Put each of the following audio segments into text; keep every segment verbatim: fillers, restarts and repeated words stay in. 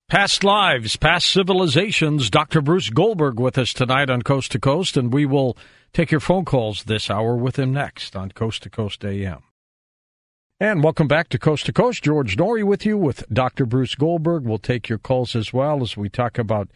Past lives, past civilizations. Doctor Bruce Goldberg with us tonight on Coast to Coast, and we will take your phone calls this hour with him next on Coast to Coast A M. And welcome back to Coast to Coast. George Noory with you with Doctor Bruce Goldberg. We'll take your calls as well as we talk about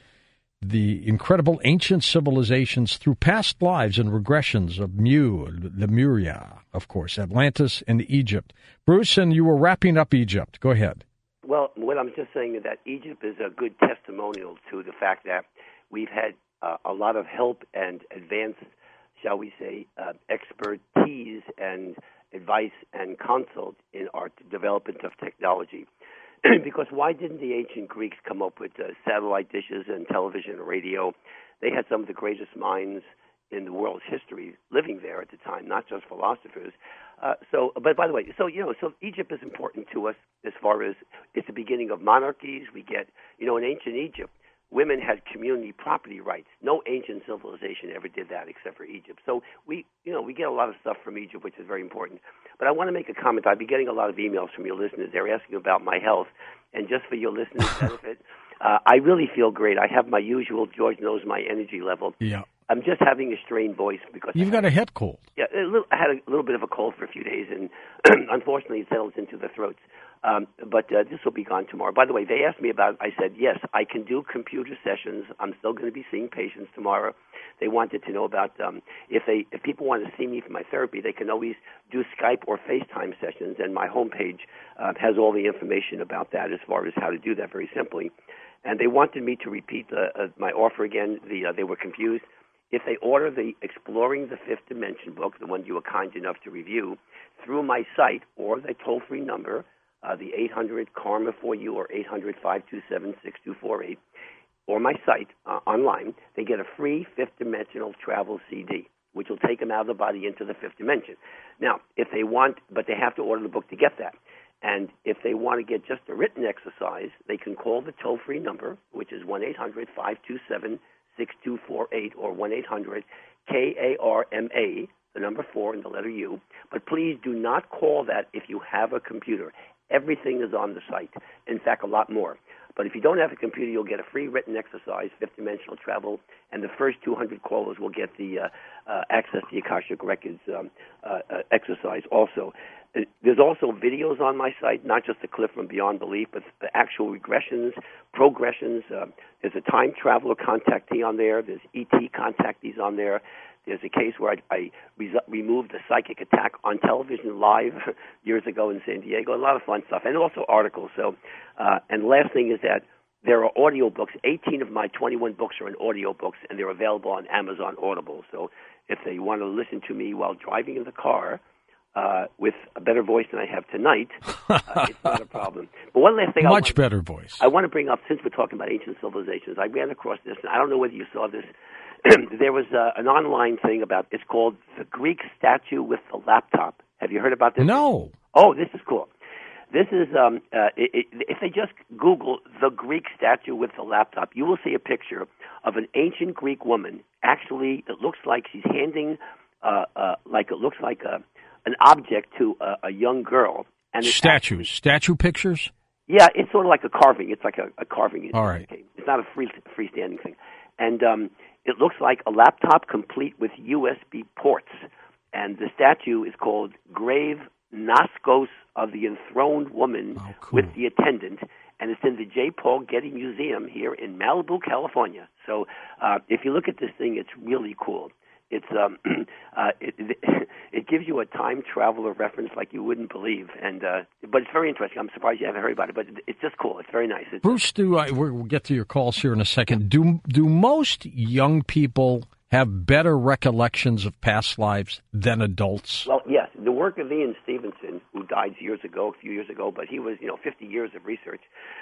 the incredible ancient civilizations through past lives and regressions of Mu, Lemuria, of course, Atlantis, and Egypt. Bruce, and you were wrapping up Egypt. Go ahead. Well, what I'm just saying is that Egypt is a good testimonial to the fact that we've had uh, a lot of help and advanced, shall we say, uh, expertise and advice and consult in our development of technology. Because why didn't the ancient Greeks come up with uh, satellite dishes and television and radio? They had some of the greatest minds in the world's history living there at the time, not just philosophers. Uh, so, but by the way, so, you know, so Egypt is important to us as far as it's the beginning of monarchies. We get, you know, in ancient Egypt, women had community property rights. No ancient civilization ever did that except for Egypt. So we, you know, we get a lot of stuff from Egypt, which is very important. But I want to make a comment. I've been getting a lot of emails from your listeners. They're asking about my health. And just for your listeners' benefit, uh, I really feel great. I have my usual, George knows my energy level. Yeah. I'm just having a strained voice because you've got a head cold. Yeah, a little, I had a little bit of a cold for a few days, and unfortunately, it settles into the throats. Um, but uh, this will be gone tomorrow. By the way, they asked me about. I said yes, I can do computer sessions. I'm still going to be seeing patients tomorrow. They wanted to know about um, if they if people want to see me for my therapy, they can always do Skype or FaceTime sessions, and my homepage uh, has all the information about that as far as how to do that very simply. And they wanted me to repeat the, uh, my offer again. The uh, they were confused. If they order the Exploring the Fifth Dimension book, the one you were kind enough to review, through my site or the toll-free number, uh, the eight hundred karma for you or eight hundred, five two seven, six two four eight, or my site uh, online, they get a free fifth dimensional travel C D, which will take them out of the body into the fifth dimension. Now, if they want, but they have to order the book to get that. And if they want to get just a written exercise, they can call the toll-free number, which is one eight hundred, five two seven, six two four eight or one eight hundred K A R M A, the number four and the letter U. But please do not call that if you have a computer. Everything is on the site. In fact, a lot more. But if you don't have a computer, you'll get a free written exercise, fifth dimensional travel, and the first two hundred callers will get the uh, uh, access to the Akashic Records um, uh, uh, exercise also. There's also videos on my site, not just a clip from Beyond Belief, but the actual regressions, progressions. Uh, there's a time traveler contactee on there. There's E T contactees on there. There's a case where I, I re- removed a psychic attack on television live years ago in San Diego. A lot of fun stuff, and also articles. So, uh, and the last thing is that there are audio books. eighteen of my twenty-one books are in audio books, and they're available on Amazon Audible. So if they want to listen to me while driving in the car, Uh, with a better voice than I have tonight, uh, it's not a problem. But one last thing, much I want, better voice. I want to bring up, since we're talking about ancient civilizations, I ran across this, and I don't know whether you saw this. There was uh, an online thing about, it's called the Greek statue with the laptop. Have you heard about this? No. Oh, this is cool. This is, um, uh, it, it, if they just Google the Greek statue with the laptop, you will see a picture of an ancient Greek woman. Actually, it looks like she's handing, uh, uh, like it looks like a an object to a, a young girl. And it's Statues, actually, statue pictures? Yeah, it's sort of like a carving. It's like a, a carving. All right. It's not a free, freestanding thing. And um, it looks like a laptop complete with U S B ports. And the statue is called Grave Naskos of the Enthroned Woman oh, cool. with the Attendant. And it's in the J. Paul Getty Museum here in Malibu, California. So uh, if you look at this thing, it's really cool. It's um, uh, it, it, it gives you a time traveler reference like you wouldn't believe, and uh, but it's very interesting. I'm surprised you haven't heard about it, but it's just cool. It's very nice. It's, Bruce, do I, we'll get to your calls here in a second. Do do most young people have better recollections of past lives than adults? Well, yes. The work of Ian Stevenson, who died years ago, a few years ago, but he was, you know, fifty years of research.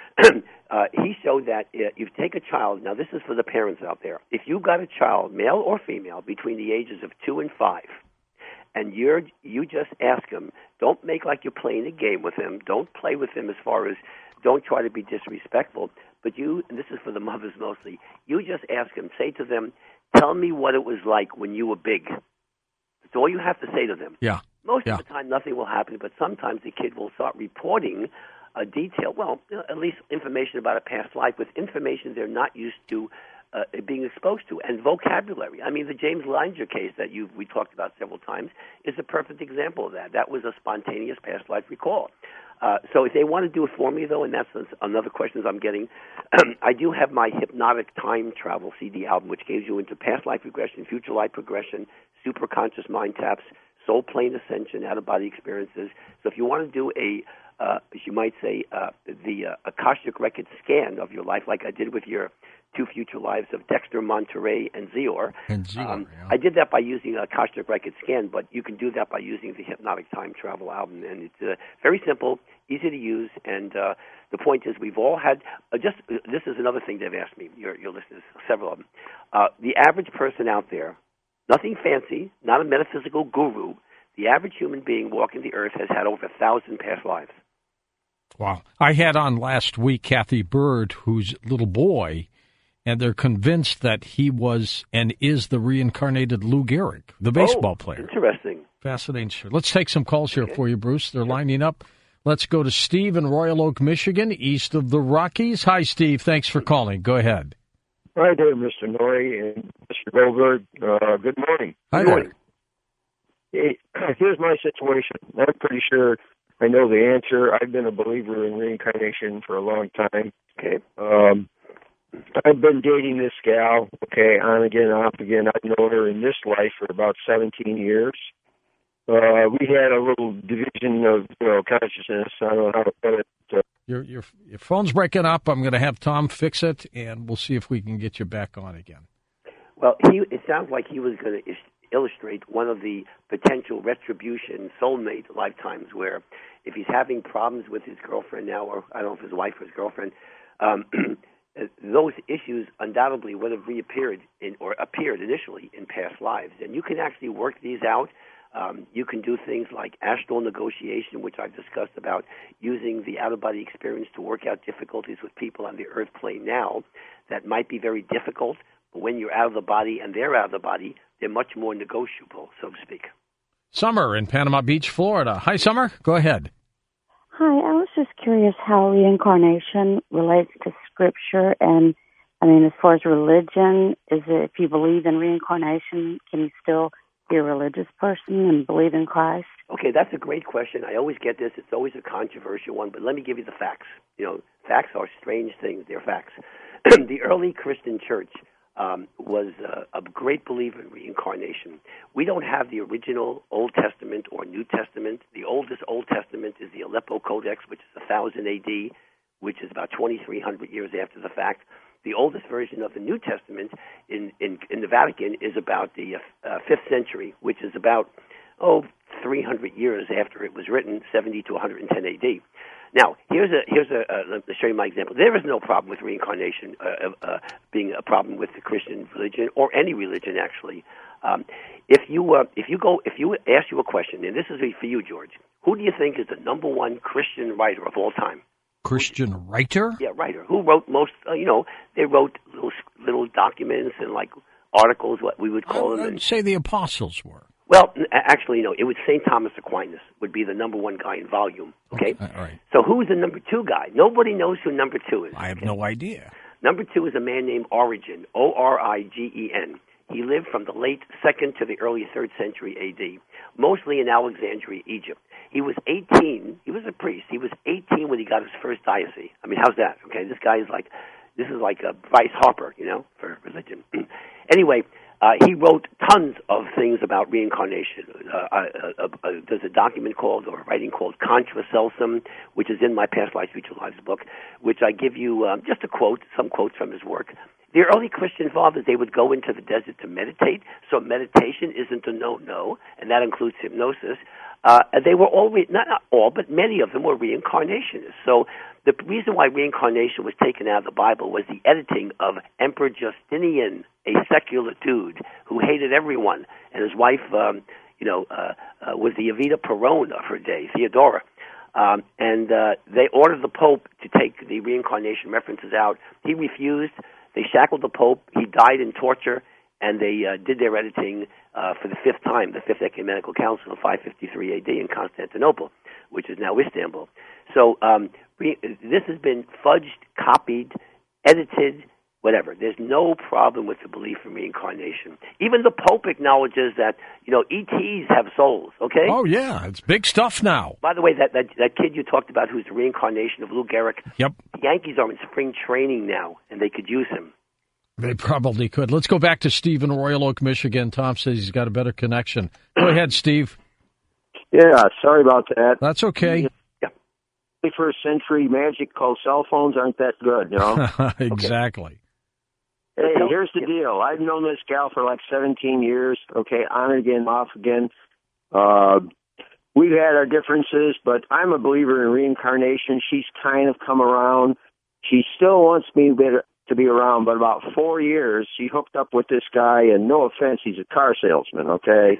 uh, he showed that if you take a child, now this is for the parents out there, if you've got a child, male or female, between the ages of two and five, and you're you just ask him, don't make like you're playing a game with him, don't play with him as far as, don't try to be disrespectful, but you, and this is for the mothers mostly, you just ask them, say to them, tell me what it was like when you were big. That's all you have to say to them. Yeah. Most yeah. of the time, nothing will happen, but sometimes the kid will start reporting uh, detail, well, at least information about a past life with information they're not used to uh, being exposed to, and vocabulary. I mean, the James Leininger case that you we talked about several times is a perfect example of that. That was a spontaneous past life recall. Uh, so if they want to do it for me, though, and that's another question I'm getting, I do have my Hypnotic Time Travel C D album, which gives you into past life regression, future life progression, superconscious mind taps, soul plane ascension, out-of-body experiences. So if you want to do a, uh, as you might say, uh, the uh, Akashic record scan of your life, like I did with your two future lives of Dexter, Monterey, and Zior. And Zior, um, yeah. I did that by using a Akashic record scan, but you can do that by using the Hypnotic Time Travel album. And it's uh, very simple, easy to use, and uh, the point is we've all had, uh, just uh, this is another thing they've asked me, your, your listeners, several of them. Uh, the average person out there, nothing fancy, not a metaphysical guru, the average human being walking the earth has had over a thousand past lives. Wow. I had on last week Kathy Bird, whose little boy, and they're convinced that he was and is the reincarnated Lou Gehrig, the baseball oh, player. Interesting. Fascinating. Sure. Let's take some calls here okay. for you, Bruce. They're lining up. Let's go to Steve in Royal Oak, Michigan, east of the Rockies. Hi, Steve. Thanks for calling. Go ahead. Hi there, Mister Norrie and Mister Goldberg. Uh, good morning. Hi Good morning. Hey, here's my situation. I'm pretty sure I know the answer. I've been a believer in reincarnation for a long time. Okay. Um, I've been dating this gal, okay, on again, off again. I've known her in this life for about seventeen years. Uh, we had a little division of, you know, consciousness. I don't know how to put it. Uh, Your, your, your phone's breaking up. I'm going to have Tom fix it, and we'll see if we can get you back on again. Well, he, it sounds like he was going to illustrate one of the potential retribution soulmate lifetimes where if he's having problems with his girlfriend now, or I don't know if his wife or his girlfriend, um, those issues undoubtedly would have reappeared in, or appeared initially in past lives. And you can actually work these out. Um, you can do things like astral negotiation, which I've discussed about using the out-of-body experience to work out difficulties with people on the earth plane now that might be very difficult, but when you're out of the body and they're out of the body, they're much more negotiable, so to speak. Summer in Panama Beach, Florida. Hi, Summer. Go ahead. Hi, I was just curious how reincarnation relates to Scripture, and I mean, as far as religion, is it if you believe in reincarnation, can you still be a religious person and believe in Christ? Okay, that's a great question. I always get this. It's always a controversial one, but let me give you the facts. You know, facts are strange things. They're facts. The early Christian church um, was uh, a great believer in reincarnation. We don't have the original Old Testament or New Testament. The oldest Old Testament is the Aleppo Codex, which is one thousand A D, which is about twenty-three hundred years after the fact. The oldest version of the New Testament in, in, in the Vatican is about the uh, fifth century, which is about, oh, three hundred years after it was written, seventy to one hundred ten A D. Now, here's a here's a uh, let me show you my example. There is no problem with reincarnation uh, uh, being a problem with the Christian religion or any religion, actually. Um, if you uh, if you go if you ask you a question, and this is for you, George, who do you think is the number one Christian writer of all time? Christian writer? Yeah, writer. Who wrote most? Uh, you know, they wrote little little documents and like articles, what we would call I, them. I'd and, say the apostles were. Well, actually, no. It was Saint Thomas Aquinas would be the number one guy in volume. Okay. okay. All right. So who's the number two guy? Nobody knows who number two is. I have okay? no idea. Number two is a man named Origen, O R I G E N. He lived from the late second to the early third century A D, mostly in Alexandria, Egypt. He was eighteen. He was a priest. He was eighteen when he got his first diocese. I mean, how's that? Okay, this guy is like, this is like a Bryce Harper, you know, for religion. Anyway, uh, he wrote tons of things about reincarnation. Uh, uh, uh, uh, there's a document called, or a writing called Contra Celsum, which is in my Past Lives, Future Lives book, which I give you um, just a quote, some quotes from his work. The early Christian fathers, they would go into the desert to meditate, so meditation isn't a no-no, and that includes hypnosis. Uh, they were all, re- not, not all, but many of them were reincarnationists. So the reason why reincarnation was taken out of the Bible was the editing of Emperor Justinian, a secular dude who hated everyone, and his wife, um, you know, uh, uh, was the Evita Perón of her day, Theodora. Um, and uh, they ordered the Pope to take the reincarnation references out. He refused. They shackled the Pope. He died in torture, and they uh, did their editing uh, for the fifth time, the Fifth Ecumenical Council of five fifty-three A D in Constantinople, which is now Istanbul. So um, re- this has been fudged, copied, edited, whatever. There's no problem with the belief in reincarnation. Even the Pope acknowledges that, you know, E Ts have souls, okay? Oh, yeah. It's big stuff now. By the way, that, that, that kid you talked about who's the reincarnation of Lou Gehrig, Yep. the Yankees are in spring training now, and they could use him. They probably could. Let's go back to Steve in Royal Oak, Michigan. Tom says he's got a better connection. Go ahead, Steve. Yeah, sorry about that. That's okay. Yeah. twenty-first century magic called cell phones aren't that good, you know? Exactly. Hey, here's the deal. I've known this gal for like seventeen years, okay, on again, off again. Uh, we've had our differences, but I'm a believer in reincarnation. She's kind of come around. She still wants me to be around, but about four years, she hooked up with this guy, and no offense, he's a car salesman, okay?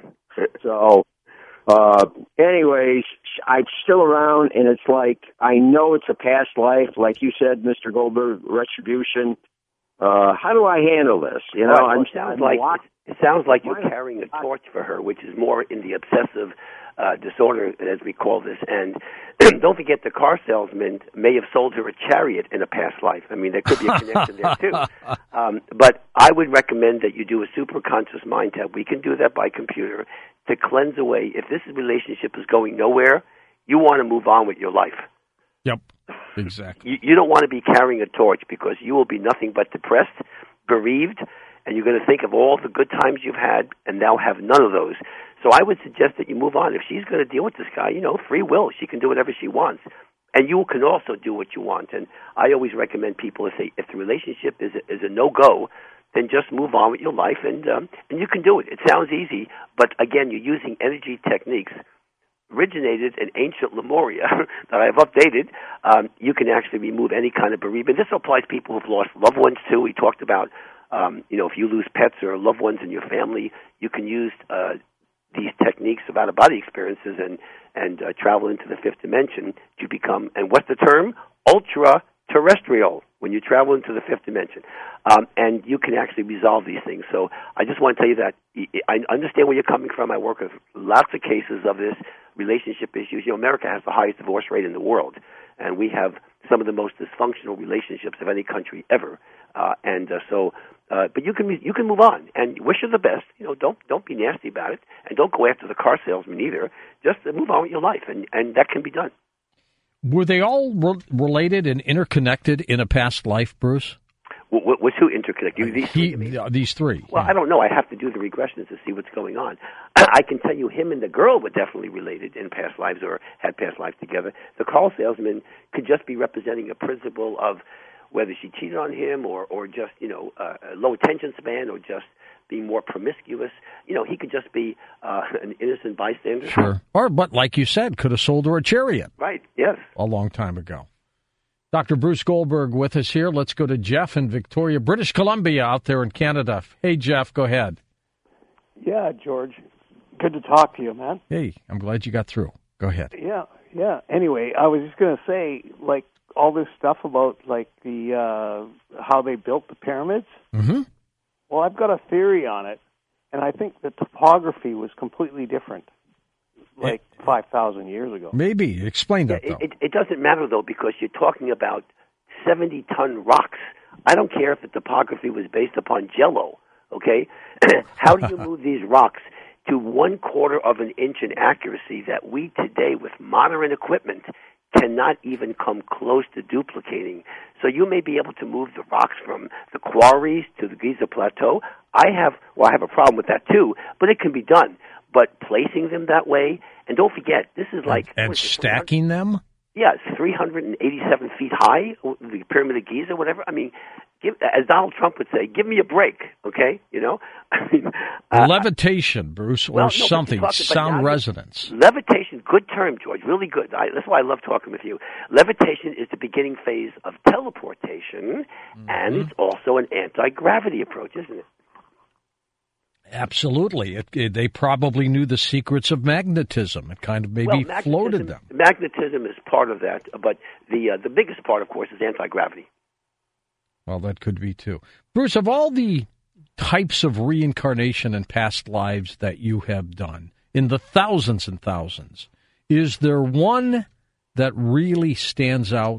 So, uh, anyways, I'm still around, and it's like, I know it's a past life, like you said, Mister Goldberg, retribution. Uh, how do I handle this? You know, well, I'm, it sounds I'm like locked. it sounds like you're carrying a torch for her, which is more in the obsessive uh, disorder, as we call this. And don't forget, the car salesman may have sold her a chariot in a past life. I mean, there could be a connection there too. Um, but I would recommend that you do a super conscious mind tap. We can do that by computer to cleanse away. If this relationship is going nowhere, you want to move on with your life. Yep, exactly. You, you don't want to be carrying a torch because you will be nothing but depressed, bereaved, and you're going to think of all the good times you've had and now have none of those. So I would suggest that you move on. If she's going to deal with this guy, you know, free will. She can do whatever she wants. And you can also do what you want. And I always recommend people, if, they, if the relationship is a, is a no-go, then just move on with your life, and um, and you can do it. It sounds easy, but again, you're using energy techniques originated in ancient Lemuria that I've updated. Um, you can actually remove any kind of bereavement. This applies to people who've lost loved ones too. We talked about, um, you know, if you lose pets or loved ones in your family, you can use uh, these techniques of out-of-body experiences and and uh, travel into the fifth dimension to become. And what's the term? Ultra-terrestrial. When you travel into the fifth dimension, um, and you can actually resolve these things. So I just want to tell you that I understand where you're coming from. I work with lots of cases of this relationship issues. You know, America has the highest divorce rate in the world, and we have some of the most dysfunctional relationships of any country ever. Uh, and uh, so, uh, but you can you can move on and wish her the best. You know, don't don't be nasty about it, and don't go after the car salesman either. Just move on with your life, and and that can be done. Were they all re- related and interconnected in a past life, Bruce? W- was who interconnected? These he, three, uh, these three. Well, yeah. I don't know. I have to do the regressions to see what's going on. I can tell you him and the girl were definitely related in past lives or had past lives together. The car salesman could just be representing a principle of whether she cheated on him or, or just, you know, uh, a low attention span or just being more promiscuous. You know, he could just be uh, an innocent bystander. Sure. Or, but like you said, could have sold her a chariot. Right, yes. A long time ago. Doctor Bruce Goldberg with us here. Let's go to Jeff in Victoria, British Columbia, out there in Canada. Hey, Jeff, go ahead. Yeah, George. Good to talk to you, man. Hey, I'm glad you got through. Go ahead. Yeah, yeah. Anyway, I was just going to say, like, all this stuff about, like, the uh, how they built the pyramids. Mm-hmm. Well, I've got a theory on it, and I think the topography was completely different, like it, five thousand years ago. Maybe. Explain that, yeah, though. It, it doesn't matter, though, because you're talking about seventy-ton rocks. I don't care if the topography was based upon Jell-O, okay? How do you move these rocks to one quarter of an inch in accuracy that we today, with modern equipment, cannot even come close to duplicating? So you may be able to move the rocks from the quarries to the Giza Plateau. I have, well, I have a problem with that too, but it can be done. But placing them that way, and don't forget, this is like... And, and stacking them? Yeah, it's three hundred eighty-seven feet high, the Pyramid of Giza, whatever. I mean, give, as Donald Trump would say, give me a break, okay? You know? I mean, uh, levitation, Bruce, or well, no, something, talking, sound resonance. Levitation, good term, George, really good. I, that's why I love talking with you. Levitation is the beginning phase of teleportation, mm-hmm. and it's also an anti-gravity approach, isn't it? Absolutely. It, it, they probably knew the secrets of magnetism. It kind of maybe well, floated them. Magnetism is part of that, but the uh, the biggest part, of course, is anti-gravity. Well, that could be, too. Bruce, of all the types of reincarnation and past lives that you have done, in the thousands and thousands, is there one that really stands out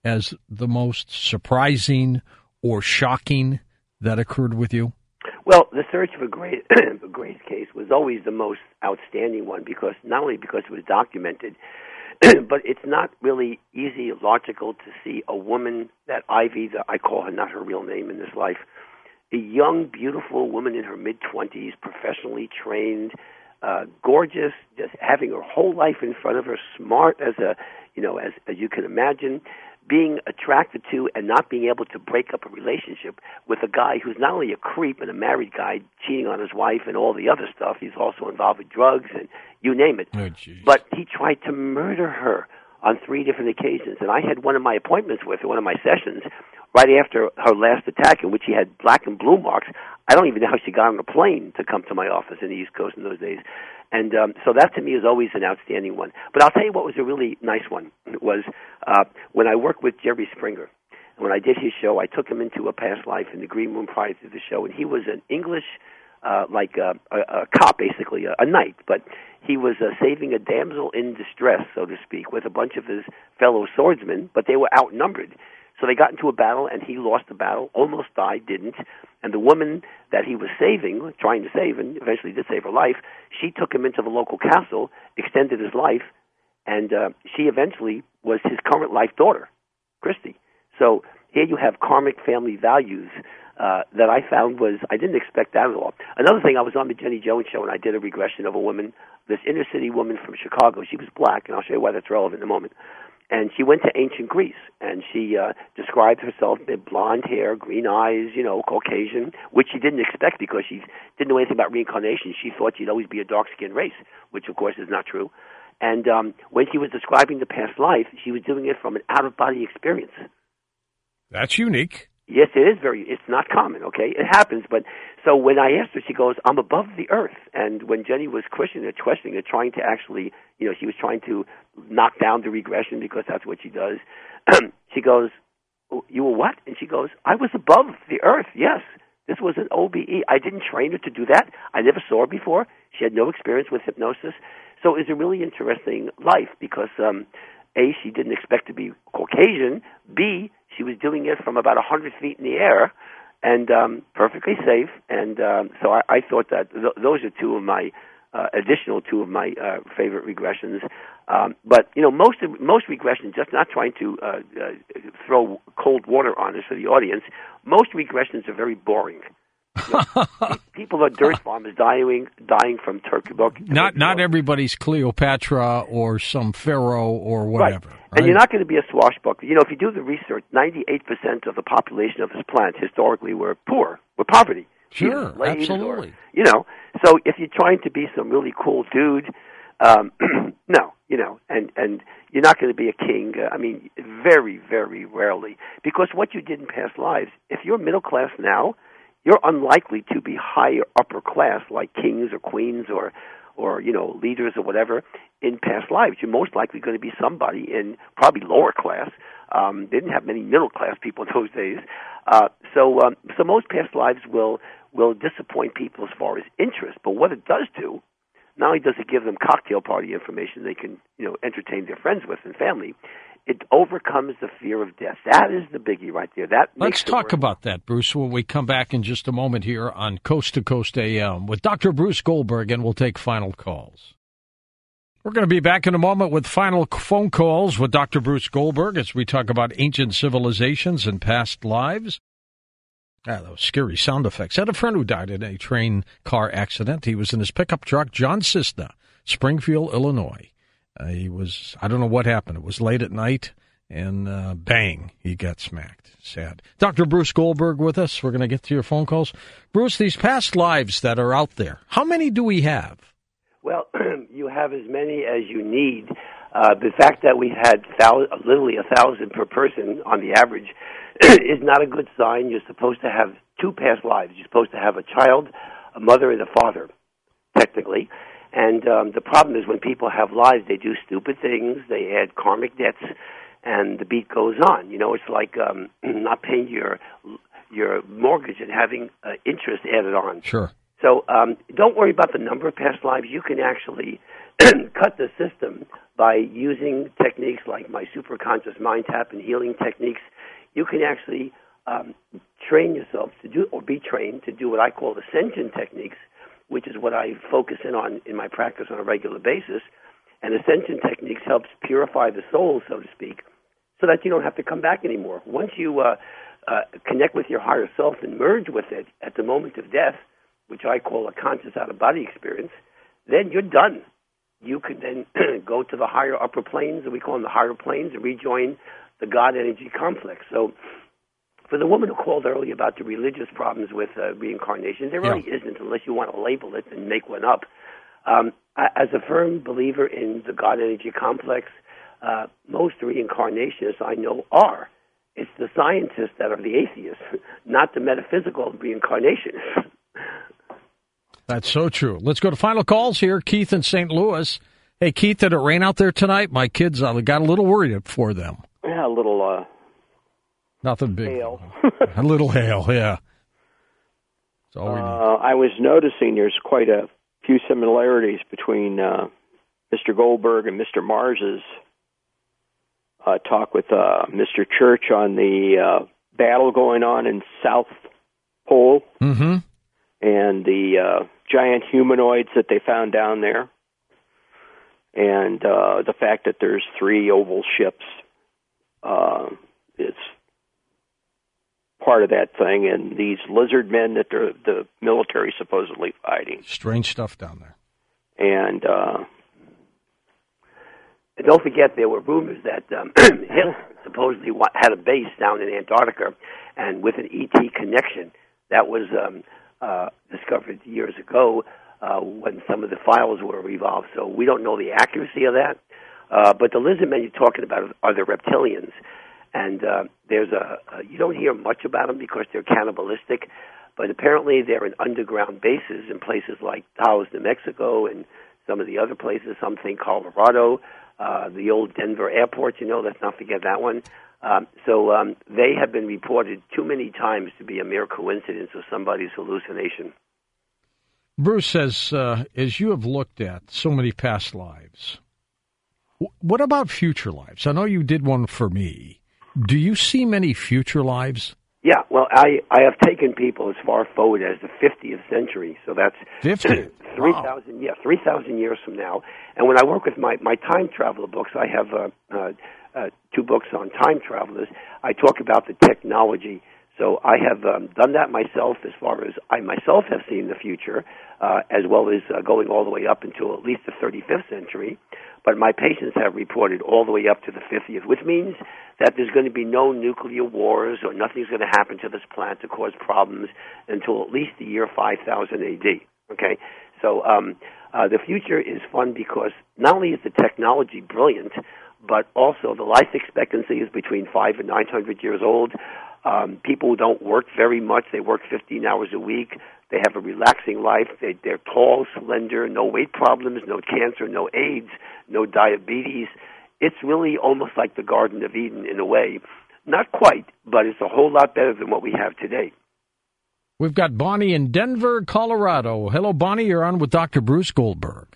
as the most surprising or shocking that occurred with you? Well, the search for Grace, for Grace case was always the most outstanding one, because not only because it was documented, but it's not really easy or logical to see a woman that Ivy, the, I call her not her real name in this life, a young, beautiful woman in her mid-twenties, professionally trained, uh, gorgeous, just having her whole life in front of her, smart as a, you know, as, as you can imagine, being attracted to and not being able to break up a relationship with a guy who's not only a creep and a married guy cheating on his wife and all the other stuff, he's also involved with drugs and you name it. Oh, but he tried to murder her on three different occasions. And I had one of my appointments with her, one of my sessions, right after her last attack, in which he had black and blue marks. I don't even know how she got on a plane to come to my office in the East Coast in those days. And um, so that to me is always an outstanding one. But I'll tell you what was a really nice one was uh, when I worked with Jerry Springer. When I did his show, I took him into a past life in the green room prior to the show, and he was an English, uh, like a, a, a cop, basically, a, a knight, but he was uh, saving a damsel in distress, so to speak, with a bunch of his fellow swordsmen, but they were outnumbered. So they got into a battle, and he lost the battle, almost died, didn't. And the woman that he was saving, trying to save, and eventually did save her life, she took him into the local castle, extended his life, and uh, she eventually was his current life daughter, Christy. So here you have karmic family values uh, that I found was, I didn't expect that at all. Another thing, I was on the Jenny Jones show, and I did a regression of a woman, this inner city woman from Chicago. She was black, and I'll show you why that's relevant in a moment. And she went to ancient Greece, and she uh, described herself with blonde hair, green eyes, you know, Caucasian, which she didn't expect because she didn't know anything about reincarnation. She thought she'd always be a dark-skinned race, which, of course, is not true. And um, when she was describing the past life, she was doing it from an out-of-body experience. That's unique. Yes, it is very, it's not common, okay? It happens, but so when I asked her, she goes, I'm above the earth. And when Jenny was questioning her, questioning her, trying to actually, you know, she was trying to knock down the regression because that's what she does, she goes, you were what? And she goes, I was above the earth, yes. This was an O B E. I didn't train her to do that. I never saw her before. She had no experience with hypnosis. So it's a really interesting life because, um, A, she didn't expect to be Caucasian. B, she was doing it from about one hundred feet in the air and um, perfectly safe. And um, so I, I thought that th- those are two of my uh, additional two of my uh, favorite regressions. Um, but, you know, most of, most regressions, just not trying to uh, uh, throw cold water on us for the audience, most regressions are very boring. You know, people are dirt bombers dying dying from tuberculosis. Not not everybody's Cleopatra or some pharaoh or whatever. Right. Right? And you're not going to be a swashbuckler. You know, if you do the research, ninety-eight percent of the population of this planet historically were poor, were poverty. Sure, Slaves absolutely. Or, you know, so if you're trying to be some really cool dude, um, no, you know, and, and you're not going to be a king. Uh, I mean, very, very rarely. Because what you did in past lives, if you're middle class now, you're unlikely to be higher upper class like kings or queens or, or you know, leaders or whatever in past lives. You're most likely going to be somebody in probably lower class. Um, they didn't have many middle class people in those days. Uh, so, um, so most past lives will will disappoint people as far as interest. But what it does do, not only does it give them cocktail party information they can, you know, entertain their friends with and family, it overcomes the fear of death. That is the biggie right there. That Let's talk about that, Bruce, when we come back in just a moment here on Coast to Coast A M with Doctor Bruce Goldberg, and we'll take final calls. We're going to be back in a moment with final phone calls with Doctor Bruce Goldberg as we talk about ancient civilizations and past lives. Ah, those scary sound effects. I had a friend who died in a train car accident. He was in his pickup truck, John Cisna, Springfield, Illinois. Uh, he was, I don't know what happened. It was late at night, and uh, bang, he got smacked. Sad. Doctor Bruce Goldberg with us. We're going to get to your phone calls. Bruce, these past lives that are out there, how many do we have? Well, you have as many as you need. Uh, the fact that we had thou- literally a thousand per person on the average is not a good sign. You're supposed to have two past lives. You're supposed to have a child, a mother, and a father, technically. And um, the problem is when people have lives, they do stupid things, they add karmic debts, and the beat goes on. You know, it's like um, not paying your your mortgage and having uh, interest added on. Sure. So um, don't worry about the number of past lives. You can actually cut the system by using techniques like my superconscious mind tap and healing techniques. You can actually um, train yourself to do, or be trained to do what I call ascension techniques, which is what I focus in on in my practice on a regular basis. And ascension techniques helps purify the soul, so to speak, so that you don't have to come back anymore. Once you uh, uh, connect with your higher self and merge with it at the moment of death, which I call a conscious out-of-body experience, then you're done. You can then go to the higher upper planes, and we call them the higher planes, and rejoin the God energy complex. So for the woman who called earlier about the religious problems with uh, reincarnation, there really yeah. isn't, unless you want to label it and make one up. Um, as a firm believer in the God energy complex, uh, most reincarnationists I know are. It's the scientists that are the atheists, not the metaphysical reincarnationists. That's so true. Let's go to final calls here. Keith in Saint Louis. Hey, Keith, did it rain out there tonight? My kids uh, got a little worried for them. Yeah, a little... Uh, Nothing big. Hail. A little hail, yeah. That's all we need. Uh, I was noticing there's quite a few similarities between uh, Mister Goldberg and Mister Mars's uh, talk with uh, Mister Church on the uh, battle going on in South Pole. Mm-hmm. And the uh, giant humanoids that they found down there, and uh, the fact that there's three oval ships uh, is part of that thing, and these lizard men that the, the military supposedly fighting. Strange stuff down there. And, uh, and don't forget, there were rumors that um, Hitler supposedly had a base down in Antarctica, and with an E T connection. That was... Um, Uh, discovered years ago uh, when some of the files were revolved. So we don't know the accuracy of that. Uh, but the lizard men you're talking about are the reptilians. And uh, there's a, a, you don't hear much about them because they're cannibalistic, but apparently they're in underground bases in places like Taos, New Mexico, and some of the other places, something Colorado, uh, the old Denver airport, you know, let's not forget that one. Um, so um, they have been reported too many times to be a mere coincidence or somebody's hallucination. Bruce says, uh, as you have looked at so many past lives, w- what about future lives? I know you did one for me. Do you see many future lives? Yeah, well, I, I have taken people as far forward as the fiftieth century, so that's fifty three thousand, wow. yeah, three thousand years from now. And when I work with my, my time traveler books, I have uh, uh, uh, two books on time travelers. I talk about the technology. So I have um, done that myself as far as I myself have seen the future, uh, as well as uh, going all the way up until at least the thirty-fifth century. But my patients have reported all the way up to the fiftieth, which means that there's going to be no nuclear wars or nothing's going to happen to this planet to cause problems until at least the year five thousand A D. Okay? So um, uh, the future is fun because not only is the technology brilliant, but also the life expectancy is between five and nine hundred years old. Um, people don't work very much. They work fifteen hours a week. They have a relaxing life. They, they're tall, slender, no weight problems, no cancer, no AIDS, no diabetes. It's really almost like the Garden of Eden in a way. Not quite, but it's a whole lot better than what we have today. We've got Bonnie in Denver, Colorado. Hello, Bonnie. You're on with Doctor Bruce Goldberg.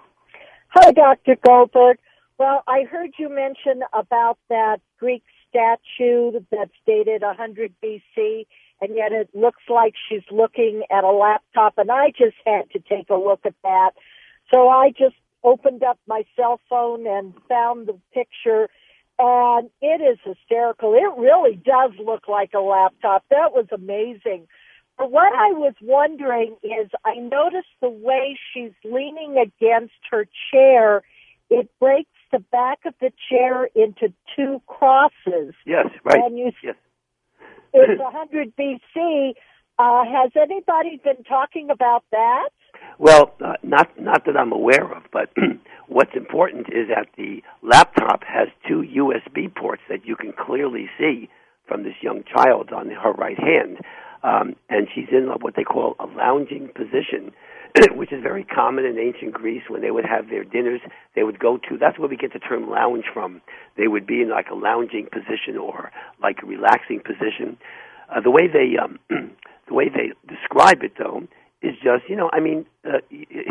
Hi, Doctor Goldberg. Well, I heard you mention about that Greek statue that's dated one hundred B C, and yet it looks like she's looking at a laptop, and I just had to take a look at that. So I just opened up my cell phone and found the picture, and it is hysterical. It really does look like a laptop. That was amazing. But what I was wondering is I noticed the way she's leaning against her chair, it breaks the back of the chair into two crosses. Yes, right. And you, yes. It's one hundred B C. Uh, has anybody been talking about that? Well, uh, not not that I'm aware of, but what's important is that the laptop has two U S B ports that you can clearly see from this young child on her right hand. Um, and she's in what they call a lounging position, which is very common in ancient Greece. When they would have their dinners, they would go to, that's where we get the term lounge from. They would be in like a lounging position or like a relaxing position. Uh, the way they um, the way they describe it, though, is just, you know, I mean, uh,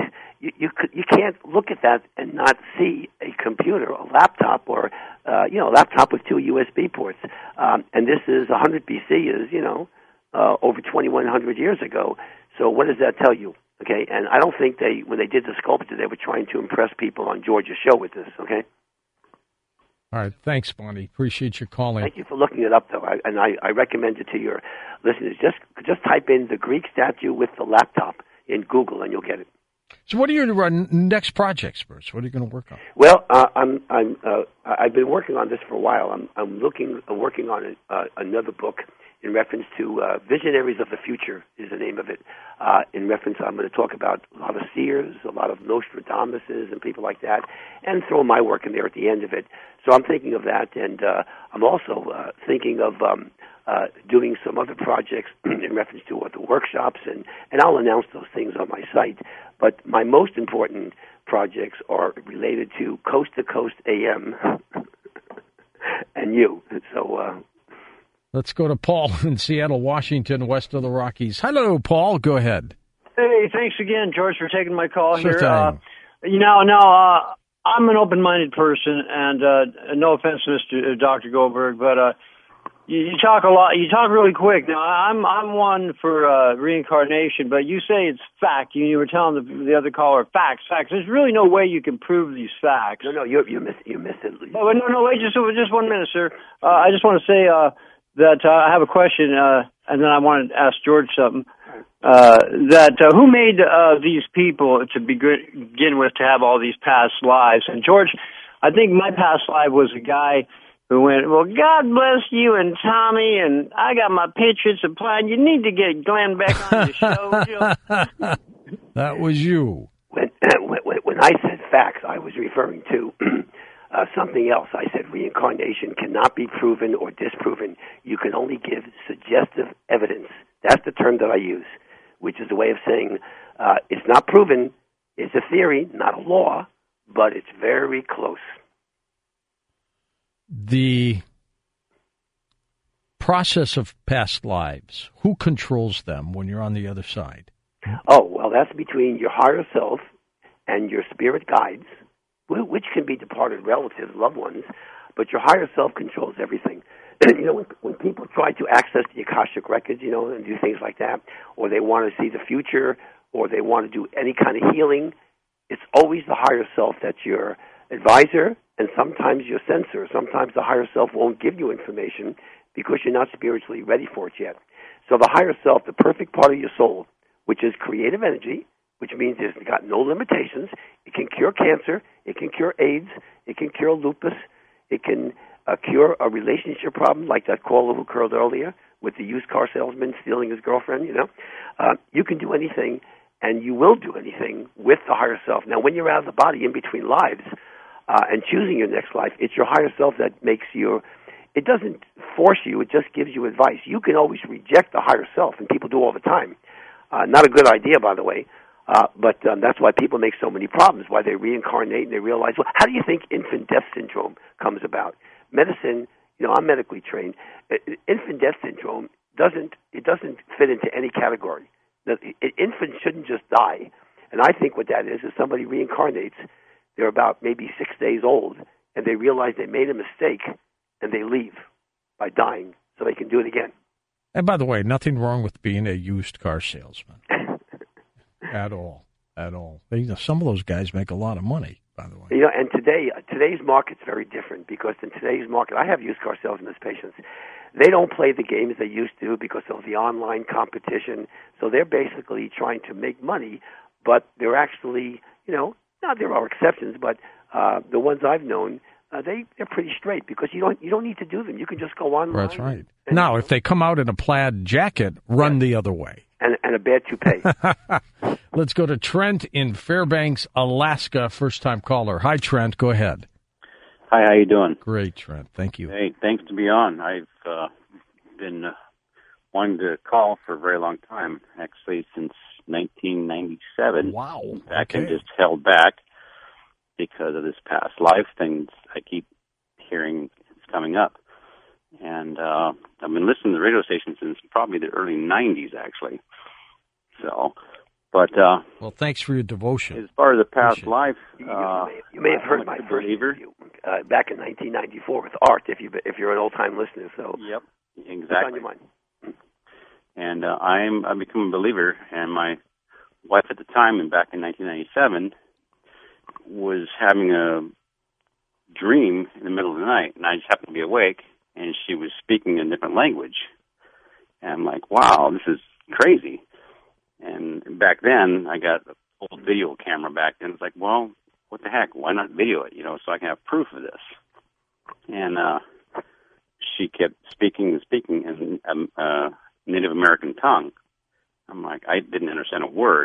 you you, could, you can't look at that and not see a computer, a laptop, or uh, you know, a laptop with two U S B ports. Um, and this is one hundred B C is you know uh, over twenty-one hundred years ago. So what does that tell you? Okay, and I don't think they when they did the sculpture they were trying to impress people on George's show with this. Okay. All right, thanks, Bonnie. Appreciate your calling. Thank you for looking it up, though, I, and I, I recommend it to your listeners. Just just type in the Greek statue with the laptop in Google, and you'll get it. So, what are your uh, next projects, Bruce? What are you going to work on? Well, uh, I'm I'm uh, I've been working on this for a while. I'm I'm looking uh, working on a, uh, another book in reference to uh, Visionaries of the Future is the name of it. Uh, in reference, I'm going to talk about a lot of seers, a lot of Nostradamuses and people like that, and throw my work in there at the end of it. So I'm thinking of that, and uh, I'm also uh, thinking of um, uh, doing some other projects in reference to what the workshops, and, and I'll announce those things on my site. But my most important projects are related to Coast to Coast A M and you. So. Uh, Let's go to Paul in Seattle, Washington, west of the Rockies. Hello, Paul. Go ahead. Hey, thanks again, George, for taking my call sure here. Thing. Uh, you know, no, uh, I'm an open-minded person, and uh, no offense to Mister Doctor Goldberg, but uh, you, you talk a lot. You talk really quick. Now, I'm I'm one for uh, reincarnation, but you say it's fact. You, you were telling the, the other caller facts, facts. There's really no way you can prove these facts. No, no, you you miss you miss it. Oh, no, no, wait, just just one minute, sir. Uh, I just want to say. Uh, That uh, I have a question, uh, and then I wanted to ask George something. Uh, that uh, who made uh, these people to begin with to have all these past lives? And George, I think my past life was a guy who went, well, God bless you and Tommy, and I got my Patriots applied. You need to get Glenn back on the show. That was you. When, when when I said facts, I was referring to. Uh, something else. I said reincarnation cannot be proven or disproven. You can only give suggestive evidence. That's the term that I use, which is a way of saying uh, it's not proven. It's a theory, not a law, but it's very close. The process of past lives, who controls them when you're on the other side? Oh, well, that's between your higher self and your spirit guides, which can be departed relatives, loved ones, but your higher self controls everything. You know, when, when people try to access the Akashic records, you know, and do things like that, or they want to see the future, or they want to do any kind of healing, it's always the higher self that's your advisor, and sometimes your censor. Sometimes the higher self won't give you information because you're not spiritually ready for it yet. So the higher self, the perfect part of your soul, which is creative energy, which means it's got no limitations. It can cure cancer. It can cure AIDS. It can cure lupus. It can uh, cure a relationship problem like that caller who called earlier with the used car salesman stealing his girlfriend, you know. Uh, you can do anything, and you will do anything with the higher self. Now, when you're out of the body in between lives uh, and choosing your next life, it's your higher self that makes you – it doesn't force you. It just gives you advice. You can always reject the higher self, and people do all the time. Uh, not a good idea, by the way. Uh, but um, that's why people make so many problems, why they reincarnate and they realize, well, how do you think infant death syndrome comes about? Medicine, you know, I'm medically trained. Uh, infant death syndrome doesn't, it doesn't fit into any category. The, it, infants shouldn't just die. And I think what that is, is somebody reincarnates, they're about maybe six days old, and they realize they made a mistake, and they leave by dying so they can do it again. And by the way, nothing wrong with being a used car salesman. At all, at all. They, you know, some of those guys make a lot of money, by the way. You know, and today, today's market's very different because in today's market, I have used car salesmen as patients. They don't play the games they used to because of the online competition. So they're basically trying to make money, but they're actually, you know, now there are exceptions, but uh, the ones I've known, uh, they they're pretty straight because you don't you don't need to do them. You can just go online. That's right. And, now, if they come out in a plaid jacket, run yeah. the other way. And, and a bad toupee. Let's go to Trent in Fairbanks, Alaska, first-time caller. Hi, Trent. Go ahead. Hi, how you doing? Great, Trent. Thank you. Hey, thanks to be on. I've uh, been uh, wanting to call for a very long time, actually since nineteen ninety-seven. Wow. In fact, okay. I just held back because of this past life thing I keep hearing it's coming up. And uh, I've been listening to the radio station since probably the early nineties, actually. So But uh, well, thanks for your devotion. As far as the past Appreciate life, You, uh, you, may, you may have heard I'm my a first believer. interview uh, back in nineteen ninety-four with Art, if, you, if you're an old-time listener. So Yep, exactly. What's on your mind? And uh, I'm I've become a believer, and my wife at the time, and back in nineteen ninety-seven, was having a dream in the middle of the night, and I just happened to be awake, and she was speaking a different language. And I'm like, wow, this is crazy. And back then, I got an old video camera back then. It's like, well, what the heck? Why not video it, you know, so I can have proof of this? And uh, she kept speaking and speaking in um, uh, Native American tongue. I'm like, I didn't understand a word.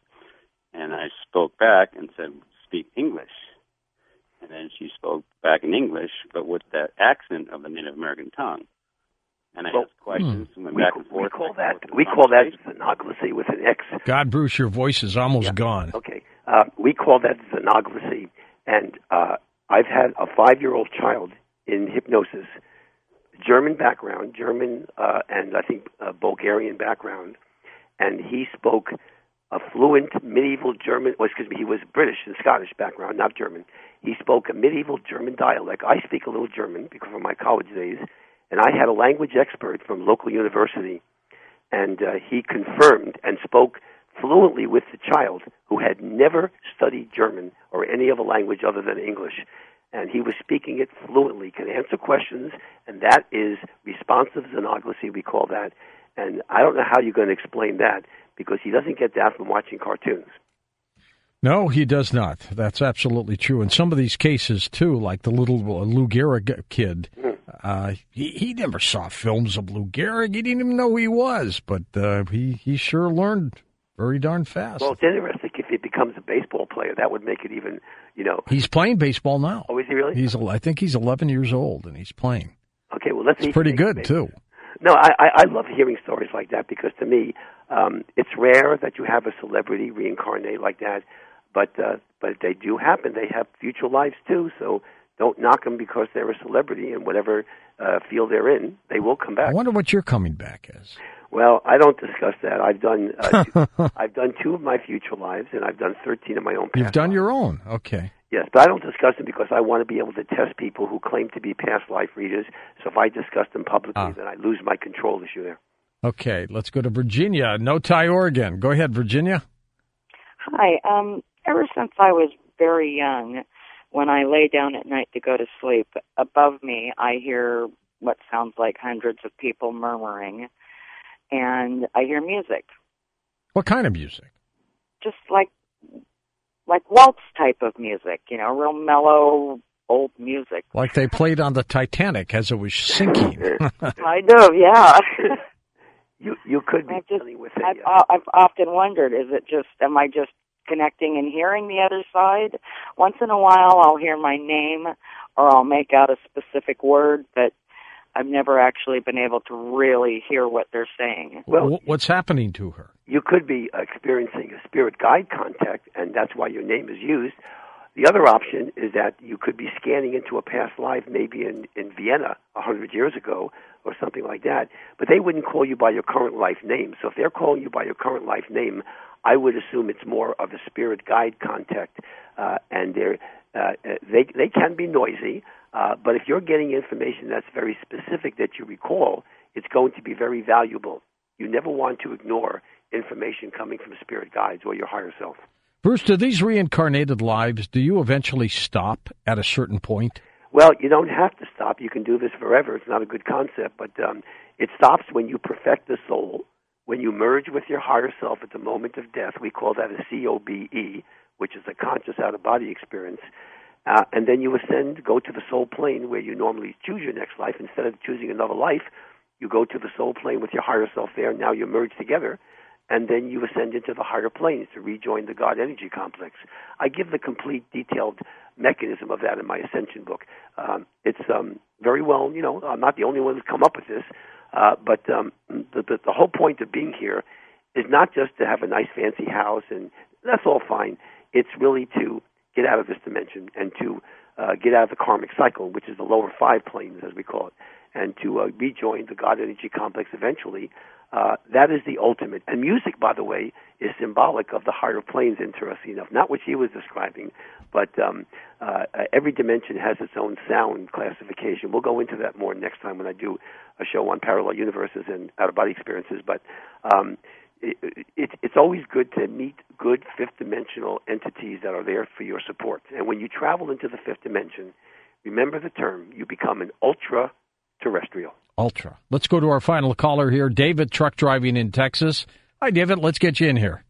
And I spoke back and said, speak English. And then she spoke back in English, but with that accent of the Native American tongue. And I well, asked questions hmm. and went we, back and forth. We call that we call that xenoglossy with an X. God, Bruce, your voice is almost yeah. gone. Okay, uh, we call that xenoglossy, and uh, I've had a five-year-old child in hypnosis, German background, German uh, and I think uh, Bulgarian background, and he spoke a fluent medieval German. Well, excuse me, he was British and Scottish background, not German. He spoke a medieval German dialect. I speak a little German because of my college days. And I had a language expert from local university, and uh, he confirmed and spoke fluently with the child who had never studied German or any other language other than English. And he was speaking it fluently, could answer questions, and that is responsive xenoglossy, we call that. And I don't know how you're going to explain that, because he doesn't get that from watching cartoons. No, he does not. That's absolutely true. In some of these cases, too, like the little Lou Gehrig kid, mm. uh, he, he never saw films of Lou Gehrig. He didn't even know who he was, but uh, he, he sure learned very darn fast. Well, it's interesting if he becomes a baseball player. That would make it even, you know. He's playing baseball now. Oh, is he really? He's, I think he's eleven years old, and he's playing. Okay, well, let's see. It's pretty good, too. No, I, I, I love hearing stories like that, because to me, um, it's rare that you have a celebrity reincarnate like that. But uh, but they do happen. They have future lives, too, so don't knock them because they're a celebrity, and whatever uh, field they're in, they will come back. I wonder what you're coming back as. Well, I don't discuss that. I've done uh, two, I've done two of my future lives, and I've done thirteen of my own past You've done lives. your own, okay. Yes, but I don't discuss them because I want to be able to test people who claim to be past life readers. So if I discuss them publicly, ah. then I lose my control issue there. Okay, let's go to Virginia, Notai, Oregon. Go ahead, Virginia. Hi. Um, ever since I was very young, when I lay down at night to go to sleep, above me I hear what sounds like hundreds of people murmuring, and I hear music. What kind of music? Just like like waltz type of music, you know, real mellow old music. Like they played on the Titanic as it was sinking. I do, yeah. you you could be I've just, dealing with it. I've, Yeah. I've often wondered, is it just, am I just connecting and hearing the other side? Once in a while I'll hear my name or I'll make out a specific word, but I've never actually been able to really hear what they're saying. Well, what's happening to her? You could be experiencing a spirit guide contact, and that's why your name is used. The other option is that you could be scanning into a past life, maybe in, in Vienna a hundred years ago or something like that, but they wouldn't call you by your current life name. So if they're calling you by your current life name, I would assume it's more of a spirit guide contact, uh, and they're, uh, they they can be noisy, uh, but if you're getting information that's very specific that you recall, it's going to be very valuable. You never want to ignore information coming from spirit guides or your higher self. Bruce, do these reincarnated lives, do you eventually stop at a certain point? Well, you don't have to stop. You can do this forever. It's not a good concept, but um, it stops when you perfect the soul, when you merge with your higher self at the moment of death. We call that a C O B E, which is a conscious out-of-body experience. Uh, and then you ascend, go to the soul plane where you normally choose your next life. Instead of choosing another life, you go to the soul plane with your higher self there. Now you merge together. And then you ascend into the higher planes to rejoin the God energy complex. I give the complete detailed mechanism of that in my Ascension book. Um, it's um, very well, you know, I'm not the only one who's come up with this, uh, but um, the, the, the whole point of being here is not just to have a nice fancy house, and that's all fine. It's really to get out of this dimension and to uh, get out of the karmic cycle, which is the lower five planes, as we call it. and to uh, rejoin the God Energy Complex eventually. Uh, that is the ultimate. And music, by the way, is symbolic of the higher planes, interesting enough. Not what she was describing, but um, uh, every dimension has its own sound classification. We'll go into that more next time when I do a show on parallel universes and out-of-body experiences. But um, it, it, it's always good to meet good fifth-dimensional entities that are there for your support. And when you travel into the fifth dimension, remember the term, you become an ultra-terrestrial. Ultra. Let's go to our final caller here, David, truck driving in Texas. Hi, David. Let's get you in here.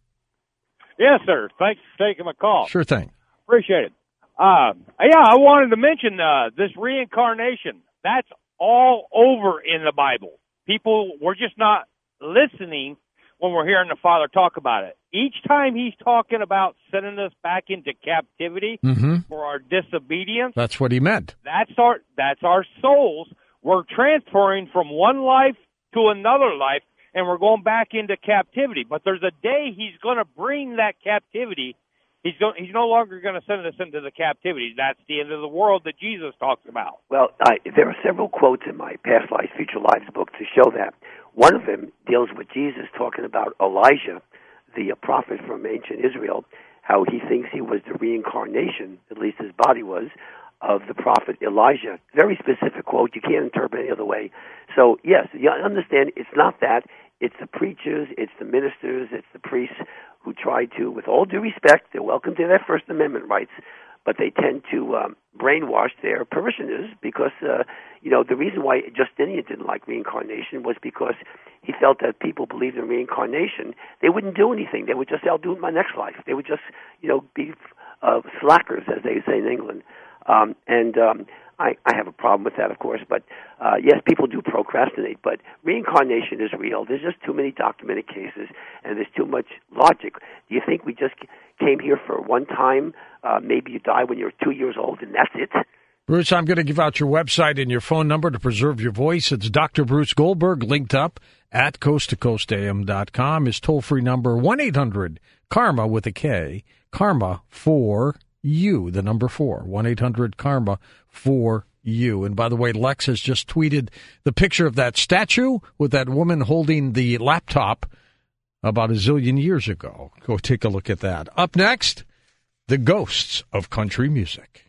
Yes, sir. Thanks for taking my call. Sure thing. Appreciate it. Uh, yeah, I wanted to mention uh, this reincarnation. That's all over in the Bible. People, we're just not listening when we're hearing the Father talk about it. Each time he's talking about sending us back into captivity mm-hmm. for our disobedience. That's what he meant. That's our, that's our souls. We're transferring from one life to another life, and we're going back into captivity. But there's a day he's going to bring that captivity. He's go, he's no longer going to send us into the captivity. That's the end of the world that Jesus talks about. Well, I, there are several quotes in my Past Lives, Future Lives book to show that. One of them deals with Jesus talking about Elijah, the uh, prophet from ancient Israel, how he thinks he was the reincarnation, at least his body was, of the prophet Elijah. Very specific quote. You can't interpret any other way. So, yes, you understand it's not that. It's the preachers, it's the ministers, it's the priests who try to, with all due respect, they're welcome to their First Amendment rights, but they tend to um, brainwash their parishioners because, uh, you know, the reason why Justinian didn't like reincarnation was because he felt that people believed in reincarnation. They wouldn't do anything. They would just say, I'll do it in my next life. They would just, you know, be uh, slackers, as they say in England. Um, and um, I, I have a problem with that, of course. But, uh, yes, people do procrastinate, but reincarnation is real. There's just too many documented cases, and there's too much logic. Do you think we just came here for one time? Uh, maybe you die when you're two years old, and that's it? Bruce, I'm going to give out your website and your phone number to preserve your voice. It's Doctor Bruce Goldberg, linked up at coast to coast a m dot com. His toll-free number, one eight hundred karma with a K, karma for you, the number four, one eight hundred karma for you. And by the way, Lex has just tweeted the picture of that statue with that woman holding the laptop about a zillion years ago. Go take a look at that. Up next, the ghosts of country music.